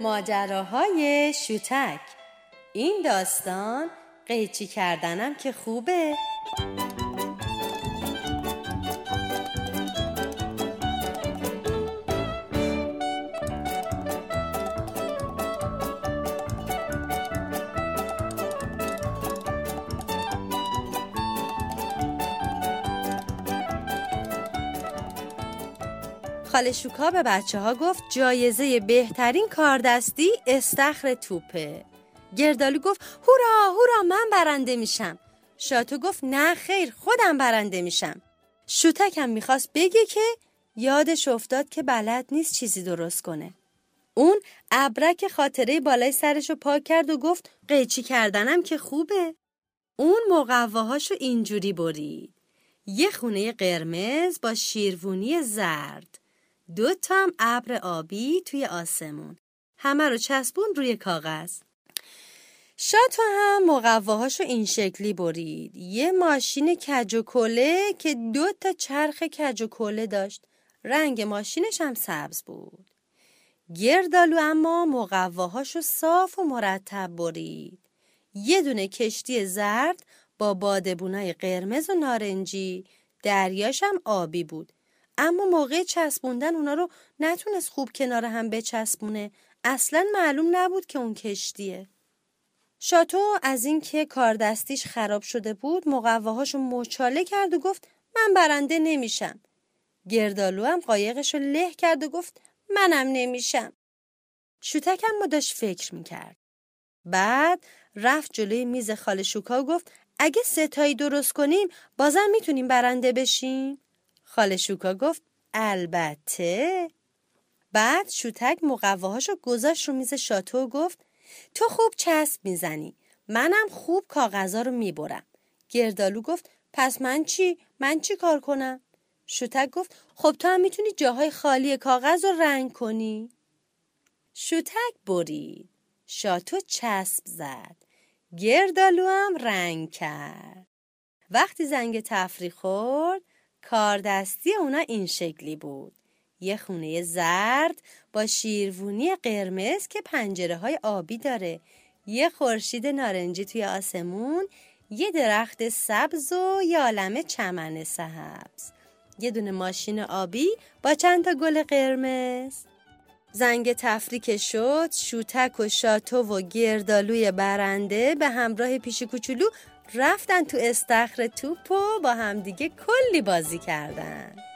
ماجراهای شوتک. این داستان قیچی کردنم که خوبه. خاله شوکا به بچه‌ها گفت جایزه بهترین کاردستی استخر توپه. گردالو گفت هورا هورا من برنده میشم. شاتو گفت نه خیر خودم برنده میشم. شوتک هم میخواست بگه که یادش افتاد که بلد نیست چیزی درست کنه. اون ابرک خاطره بالای سرشو پاک کرد و گفت قیچی کردنم که خوبه. اون مقواهاشو اینجوری برید. یه خونه قرمز با شیروانی زرد، 2 تا هم ابر آبی توی آسمون، همه رو چسبون روی کاغذ. شاتو هم مقواهاشو این شکلی برید. یه ماشین کج و کوله که 2 تا چرخ کج و کوله داشت، رنگ ماشینش هم سبز بود. گردالو اما مقواهاشو صاف و مرتب برید. یه دونه کشتی زرد با بادبونای قرمز و نارنجی، دریاش هم آبی بود، اما موقع چسبوندن اونا رو نتونست خوب کنار هم بچسبونه. اصلاً معلوم نبود که اون کشتیه. شاتو از این که کاردستیش خراب شده بود مقواهاشو مچاله کرد و گفت من برنده نمیشم. گردالو هم قایقشو له کرد و گفت منم نمیشم. شوتک هم داشت فکر میکرد. بعد رفت جلوی میز خاله شوکا و گفت اگه 3 تایی درست کنیم بازم میتونیم برنده بشیم؟ خاله شوکا گفت البته. بعد شوتک مقواهاشو گذاشت رو میز شاتو و گفت تو خوب چسب میزنی، منم خوب کاغذا رو میبرم. گردالو گفت پس من چی کار کنم؟ شوتک گفت خب تو هم میتونی جاهای خالی کاغذ رو رنگ کنی. شوتک برید، شاتو چسب زد، گردالو هم رنگ کرد. وقتی زنگ تفریح خورد کاردستی اونا این شکلی بود. یه خونه زرد با شیروانی قرمز که پنجره‌های آبی داره، یه خورشید نارنجی توی آسمون، یه درخت سبز و یه عالمه چمن سبز، یه دونه ماشین آبی با چند تا گل قرمز. زنگ تفریح که شد شوتک و شاتو و گردالوی برنده به همراه پیشی کوچولو رفتن تو استخر توپ و با همدیگه کلی بازی کردن.